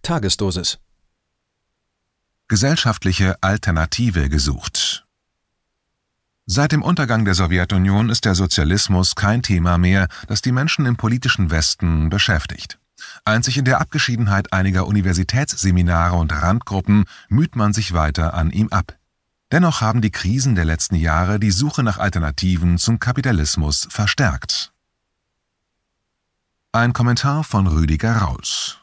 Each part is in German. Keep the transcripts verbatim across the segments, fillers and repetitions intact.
Tagesdosis. Gesellschaftliche Alternative gesucht. Seit dem Untergang der Sowjetunion ist der Sozialismus kein Thema mehr, das die Menschen im politischen Westen beschäftigt. Einzig in der Abgeschiedenheit einiger Universitätsseminare und Randgruppen müht man sich weiter an ihm ab. Dennoch haben die Krisen der letzten Jahre die Suche nach Alternativen zum Kapitalismus verstärkt. Ein Kommentar von Rüdiger Rauls.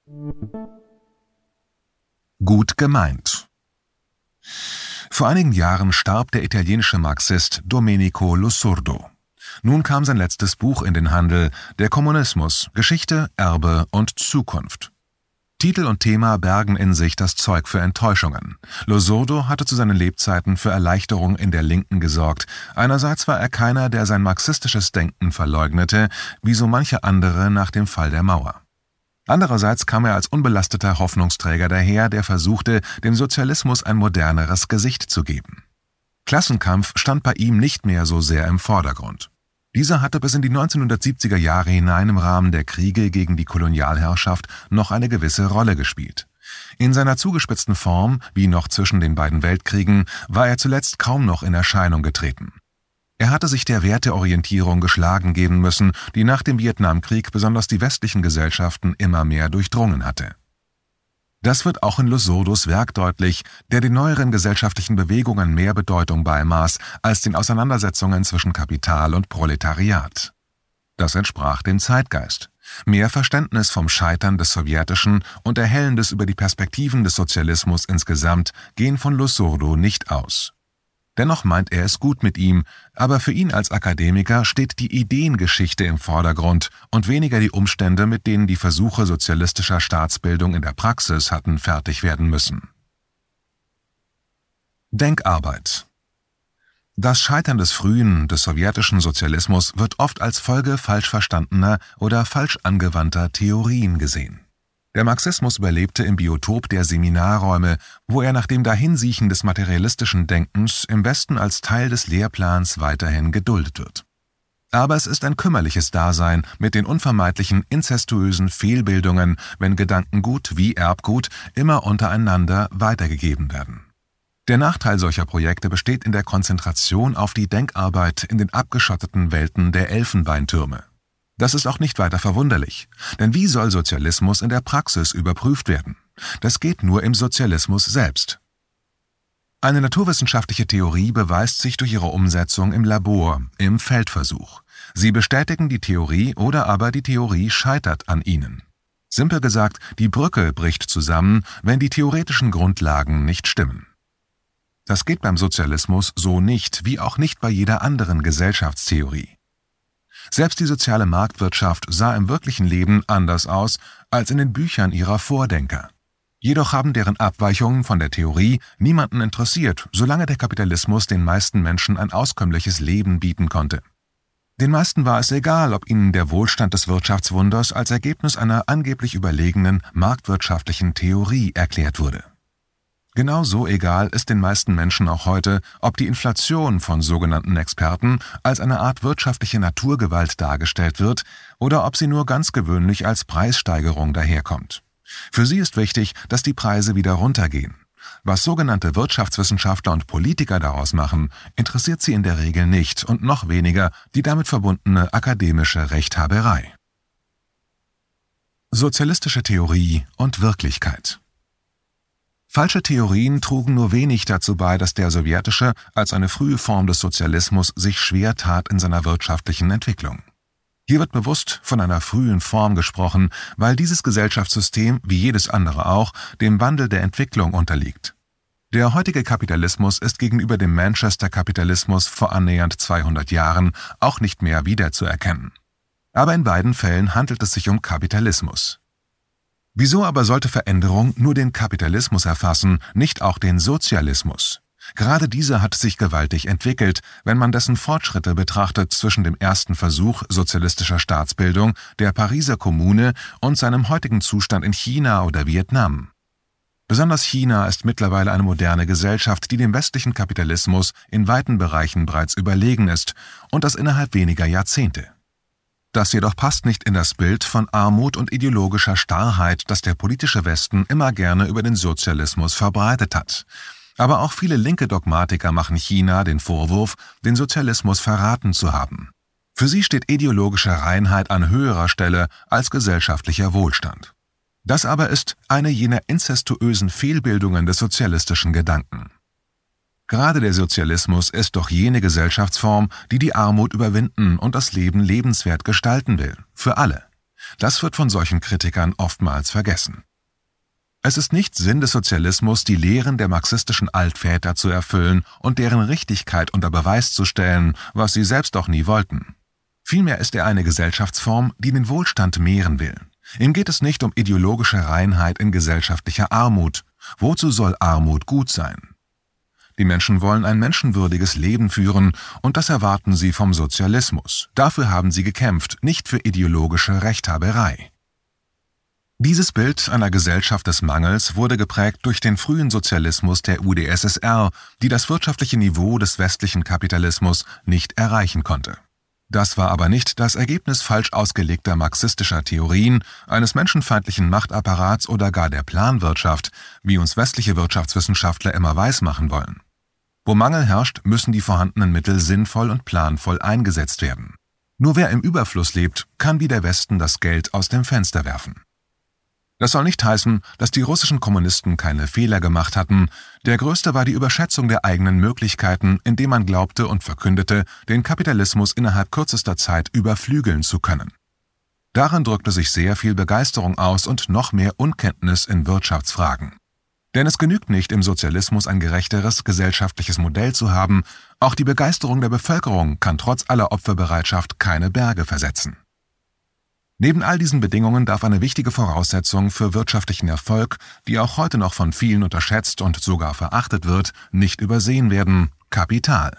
Gut gemeint. Vor einigen Jahren starb der italienische Marxist Domenico Losurdo. Nun kam sein letztes Buch in den Handel, Der Kommunismus, Geschichte, Erbe und Zukunft. Titel und Thema bergen in sich das Zeug für Enttäuschungen. Losurdo hatte zu seinen Lebzeiten für Erleichterung in der Linken gesorgt. Einerseits war er keiner, der sein marxistisches Denken verleugnete, wie so manche andere nach dem Fall der Mauer. Andererseits kam er als unbelasteter Hoffnungsträger daher, der versuchte, dem Sozialismus ein moderneres Gesicht zu geben. Klassenkampf stand bei ihm nicht mehr so sehr im Vordergrund. Dieser hatte bis in die neunzehnhundertsiebziger Jahre hinein im Rahmen der Kriege gegen die Kolonialherrschaft noch eine gewisse Rolle gespielt. In seiner zugespitzten Form, wie noch zwischen den beiden Weltkriegen, war er zuletzt kaum noch in Erscheinung getreten. Er hatte sich der Werteorientierung geschlagen geben müssen, die nach dem Vietnamkrieg besonders die westlichen Gesellschaften immer mehr durchdrungen hatte. Das wird auch in Losurdos Werk deutlich, der den neueren gesellschaftlichen Bewegungen mehr Bedeutung beimaß als den Auseinandersetzungen zwischen Kapital und Proletariat. Das entsprach dem Zeitgeist. Mehr Verständnis vom Scheitern des Sowjetischen und Erhellendes über die Perspektiven des Sozialismus insgesamt gehen von Losurdo nicht aus. Dennoch meint er es gut mit ihm, aber für ihn als Akademiker steht die Ideengeschichte im Vordergrund und weniger die Umstände, mit denen die Versuche sozialistischer Staatsbildung in der Praxis hatten fertig werden müssen. Denkarbeit. Das Scheitern des frühen, des sowjetischen Sozialismus wird oft als Folge falsch verstandener oder falsch angewandter Theorien gesehen. Der Marxismus überlebte im Biotop der Seminarräume, wo er nach dem Dahinsiechen des materialistischen Denkens im Westen als Teil des Lehrplans weiterhin geduldet wird. Aber es ist ein kümmerliches Dasein mit den unvermeidlichen inzestuösen Fehlbildungen, wenn Gedankengut wie Erbgut immer untereinander weitergegeben werden. Der Nachteil solcher Projekte besteht in der Konzentration auf die Denkarbeit in den abgeschotteten Welten der Elfenbeintürme. Das ist auch nicht weiter verwunderlich, denn wie soll Sozialismus in der Praxis überprüft werden? Das geht nur im Sozialismus selbst. Eine naturwissenschaftliche Theorie beweist sich durch ihre Umsetzung im Labor, im Feldversuch. Sie bestätigen die Theorie oder aber die Theorie scheitert an ihnen. Simpel gesagt, die Brücke bricht zusammen, wenn die theoretischen Grundlagen nicht stimmen. Das geht beim Sozialismus so nicht, wie auch nicht bei jeder anderen Gesellschaftstheorie. Selbst die soziale Marktwirtschaft sah im wirklichen Leben anders aus als in den Büchern ihrer Vordenker. Jedoch haben deren Abweichungen von der Theorie niemanden interessiert, solange der Kapitalismus den meisten Menschen ein auskömmliches Leben bieten konnte. Den meisten war es egal, ob ihnen der Wohlstand des Wirtschaftswunders als Ergebnis einer angeblich überlegenen marktwirtschaftlichen Theorie erklärt wurde. Genauso egal ist den meisten Menschen auch heute, ob die Inflation von sogenannten Experten als eine Art wirtschaftliche Naturgewalt dargestellt wird oder ob sie nur ganz gewöhnlich als Preissteigerung daherkommt. Für sie ist wichtig, dass die Preise wieder runtergehen. Was sogenannte Wirtschaftswissenschaftler und Politiker daraus machen, interessiert sie in der Regel nicht und noch weniger die damit verbundene akademische Rechthaberei. Sozialistische Theorie und Wirklichkeit. Falsche Theorien trugen nur wenig dazu bei, dass der sowjetische als eine frühe Form des Sozialismus sich schwer tat in seiner wirtschaftlichen Entwicklung. Hier wird bewusst von einer frühen Form gesprochen, weil dieses Gesellschaftssystem, wie jedes andere auch, dem Wandel der Entwicklung unterliegt. Der heutige Kapitalismus ist gegenüber dem Manchester-Kapitalismus vor annähernd zweihundert Jahren auch nicht mehr wiederzuerkennen. Aber in beiden Fällen handelt es sich um Kapitalismus. Wieso aber sollte Veränderung nur den Kapitalismus erfassen, nicht auch den Sozialismus? Gerade dieser hat sich gewaltig entwickelt, wenn man dessen Fortschritte betrachtet zwischen dem ersten Versuch sozialistischer Staatsbildung der Pariser Kommune und seinem heutigen Zustand in China oder Vietnam. Besonders China ist mittlerweile eine moderne Gesellschaft, die dem westlichen Kapitalismus in weiten Bereichen bereits überlegen ist, und das innerhalb weniger Jahrzehnte. Das jedoch passt nicht in das Bild von Armut und ideologischer Starrheit, das der politische Westen immer gerne über den Sozialismus verbreitet hat. Aber auch viele linke Dogmatiker machen China den Vorwurf, den Sozialismus verraten zu haben. Für sie steht ideologische Reinheit an höherer Stelle als gesellschaftlicher Wohlstand. Das aber ist eine jener inzestuösen Fehlbildungen des sozialistischen Gedanken. Gerade der Sozialismus ist doch jene Gesellschaftsform, die die Armut überwinden und das Leben lebenswert gestalten will, für alle. Das wird von solchen Kritikern oftmals vergessen. Es ist nicht Sinn des Sozialismus, die Lehren der marxistischen Altväter zu erfüllen und deren Richtigkeit unter Beweis zu stellen, was sie selbst auch nie wollten. Vielmehr ist er eine Gesellschaftsform, die den Wohlstand mehren will. Ihm geht es nicht um ideologische Reinheit in gesellschaftlicher Armut. Wozu soll Armut gut sein? Die Menschen wollen ein menschenwürdiges Leben führen, und das erwarten sie vom Sozialismus. Dafür haben sie gekämpft, nicht für ideologische Rechthaberei. Dieses Bild einer Gesellschaft des Mangels wurde geprägt durch den frühen Sozialismus der U d S S R, die das wirtschaftliche Niveau des westlichen Kapitalismus nicht erreichen konnte. Das war aber nicht das Ergebnis falsch ausgelegter marxistischer Theorien, eines menschenfeindlichen Machtapparats oder gar der Planwirtschaft, wie uns westliche Wirtschaftswissenschaftler immer weismachen wollen. Wo Mangel herrscht, müssen die vorhandenen Mittel sinnvoll und planvoll eingesetzt werden. Nur wer im Überfluss lebt, kann wie der Westen das Geld aus dem Fenster werfen. Das soll nicht heißen, dass die russischen Kommunisten keine Fehler gemacht hatten. Der größte war die Überschätzung der eigenen Möglichkeiten, indem man glaubte und verkündete, den Kapitalismus innerhalb kürzester Zeit überflügeln zu können. Darin drückte sich sehr viel Begeisterung aus und noch mehr Unkenntnis in Wirtschaftsfragen. Denn es genügt nicht, im Sozialismus ein gerechteres gesellschaftliches Modell zu haben, auch die Begeisterung der Bevölkerung kann trotz aller Opferbereitschaft keine Berge versetzen. Neben all diesen Bedingungen darf eine wichtige Voraussetzung für wirtschaftlichen Erfolg, die auch heute noch von vielen unterschätzt und sogar verachtet wird, nicht übersehen werden: Kapital.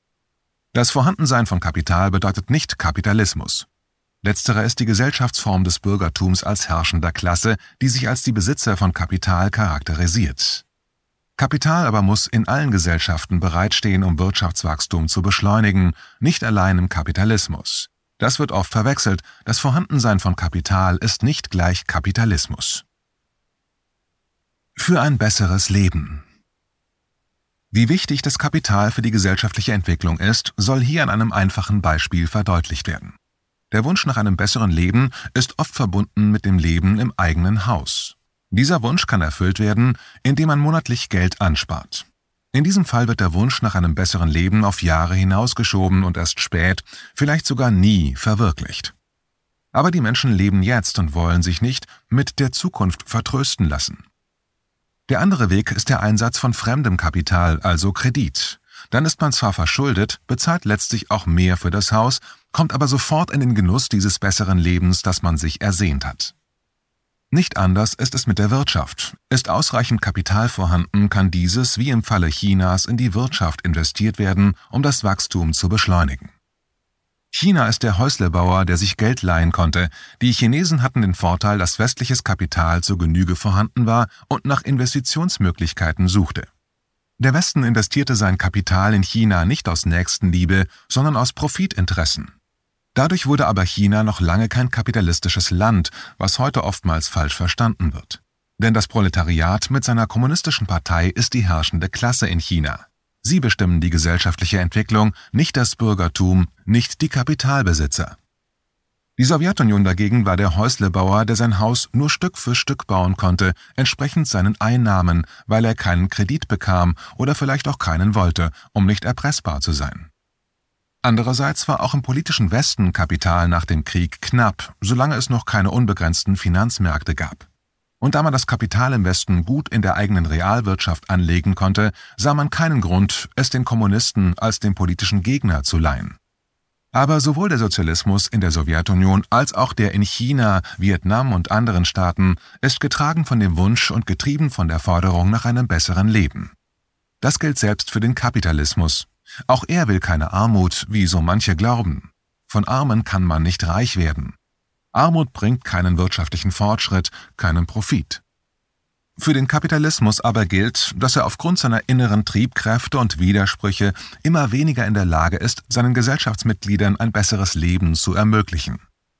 Das Vorhandensein von Kapital bedeutet nicht Kapitalismus. Letzterer ist die Gesellschaftsform des Bürgertums als herrschender Klasse, die sich als die Besitzer von Kapital charakterisiert. Kapital aber muss in allen Gesellschaften bereitstehen, um Wirtschaftswachstum zu beschleunigen, nicht allein im Kapitalismus. Das wird oft verwechselt. Das Vorhandensein von Kapital ist nicht gleich Kapitalismus. Für ein besseres Leben. Wie wichtig das Kapital für die gesellschaftliche Entwicklung ist, soll hier an einem einfachen Beispiel verdeutlicht werden. Der Wunsch nach einem besseren Leben ist oft verbunden mit dem Leben im eigenen Haus. Dieser Wunsch kann erfüllt werden, indem man monatlich Geld anspart. In diesem Fall wird der Wunsch nach einem besseren Leben auf Jahre hinausgeschoben und erst spät, vielleicht sogar nie, verwirklicht. Aber die Menschen leben jetzt und wollen sich nicht mit der Zukunft vertrösten lassen. Der andere Weg ist der Einsatz von fremdem Kapital, also Kredit. Dann ist man zwar verschuldet, bezahlt letztlich auch mehr für das Haus, kommt aber sofort in den Genuss dieses besseren Lebens, das man sich ersehnt hat. Nicht anders ist es mit der Wirtschaft. Ist ausreichend Kapital vorhanden, kann dieses, wie im Falle Chinas, in die Wirtschaft investiert werden, um das Wachstum zu beschleunigen. China ist der Häuslebauer, der sich Geld leihen konnte. Die Chinesen hatten den Vorteil, dass westliches Kapital zur Genüge vorhanden war und nach Investitionsmöglichkeiten suchte. Der Westen investierte sein Kapital in China nicht aus Nächstenliebe, sondern aus Profitinteressen. Dadurch wurde aber China noch lange kein kapitalistisches Land, was heute oftmals falsch verstanden wird. Denn das Proletariat mit seiner kommunistischen Partei ist die herrschende Klasse in China. Sie bestimmen die gesellschaftliche Entwicklung, nicht das Bürgertum, nicht die Kapitalbesitzer. Die Sowjetunion dagegen war der Häuslebauer, der sein Haus nur Stück für Stück bauen konnte, entsprechend seinen Einnahmen, weil er keinen Kredit bekam oder vielleicht auch keinen wollte, um nicht erpressbar zu sein. Andererseits war auch im politischen Westen Kapital nach dem Krieg knapp, solange es noch keine unbegrenzten Finanzmärkte gab. Und da man das Kapital im Westen gut in der eigenen Realwirtschaft anlegen konnte, sah man keinen Grund, es den Kommunisten als dem politischen Gegner zu leihen. Aber sowohl der Sozialismus in der Sowjetunion als auch der in China, Vietnam und anderen Staaten ist getragen von dem Wunsch und getrieben von der Forderung nach einem besseren Leben. Das gilt selbst für den Kapitalismus. Auch er will keine Armut, wie so manche glauben. Von Armen kann man nicht reich werden. Armut bringt keinen wirtschaftlichen Fortschritt, keinen Profit. Für den Kapitalismus aber gilt, dass er aufgrund seiner inneren Triebkräfte und Widersprüche immer weniger in der Lage ist, seinen Gesellschaftsmitgliedern ein besseres Leben zu ermöglichen.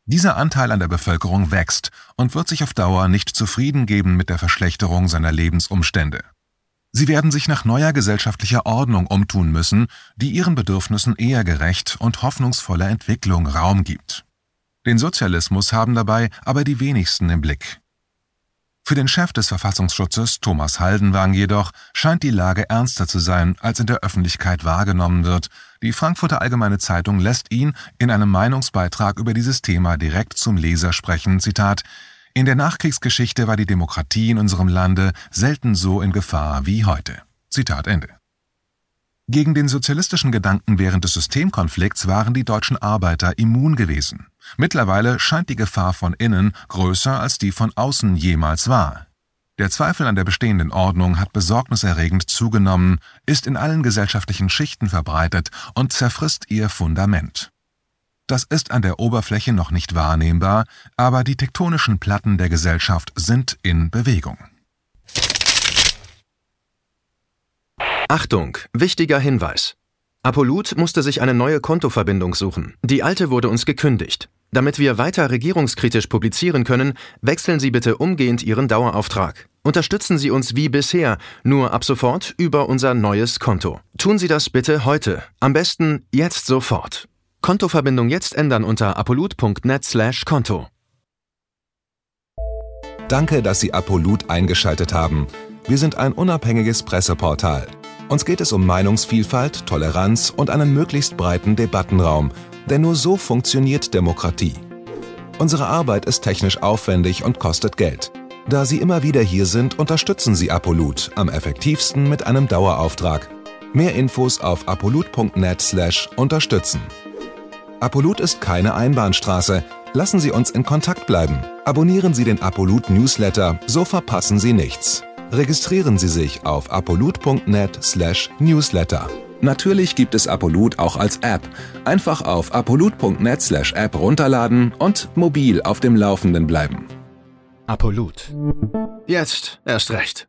Dieser Anteil an der Bevölkerung wächst und wird sich auf Dauer nicht zufrieden geben mit der Verschlechterung seiner Lebensumstände. Sie werden sich nach neuer gesellschaftlicher Ordnung umtun müssen, die ihren Bedürfnissen eher gerecht und hoffnungsvoller Entwicklung Raum gibt. Den Sozialismus haben dabei aber die wenigsten im Blick. Für den Chef des Verfassungsschutzes, Thomas Haldenwang jedoch, scheint die Lage ernster zu sein, als in der Öffentlichkeit wahrgenommen wird. Die Frankfurter Allgemeine Zeitung lässt ihn in einem Meinungsbeitrag über dieses Thema direkt zum Leser sprechen, Zitat: »In der Nachkriegsgeschichte war die Demokratie in unserem Lande selten so in Gefahr wie heute.« Zitat Ende. Gegen den sozialistischen Gedanken während des Systemkonflikts waren die deutschen Arbeiter immun gewesen. Mittlerweile scheint die Gefahr von innen größer als die von außen jemals war. Der Zweifel an der bestehenden Ordnung hat besorgniserregend zugenommen, ist in allen gesellschaftlichen Schichten verbreitet und zerfrisst ihr Fundament. Das ist an der Oberfläche noch nicht wahrnehmbar, aber die tektonischen Platten der Gesellschaft sind in Bewegung. Achtung, wichtiger Hinweis. Apollut musste sich eine neue Kontoverbindung suchen. Die alte wurde uns gekündigt. Damit wir weiter regierungskritisch publizieren können, wechseln Sie bitte umgehend Ihren Dauerauftrag. Unterstützen Sie uns wie bisher, nur ab sofort über unser neues Konto. Tun Sie das bitte heute. Am besten jetzt sofort. Kontoverbindung jetzt ändern unter apollut punkt net slash Konto. Danke, dass Sie Apollut eingeschaltet haben. Wir sind ein unabhängiges Presseportal. Uns geht es um Meinungsvielfalt, Toleranz und einen möglichst breiten Debattenraum, denn nur so funktioniert Demokratie. Unsere Arbeit ist technisch aufwendig und kostet Geld. Da Sie immer wieder hier sind, unterstützen Sie Apollut am effektivsten mit einem Dauerauftrag. Mehr Infos auf apollut punkt net slash unterstützen. Apollut ist keine Einbahnstraße. Lassen Sie uns in Kontakt bleiben. Abonnieren Sie den Apollut Newsletter, so verpassen Sie nichts. Registrieren Sie sich auf apollut punkt net slash newsletter. Natürlich gibt es Apollut auch als App. Einfach auf apollut punkt net slash app runterladen und mobil auf dem Laufenden bleiben. Apollut. Jetzt erst recht.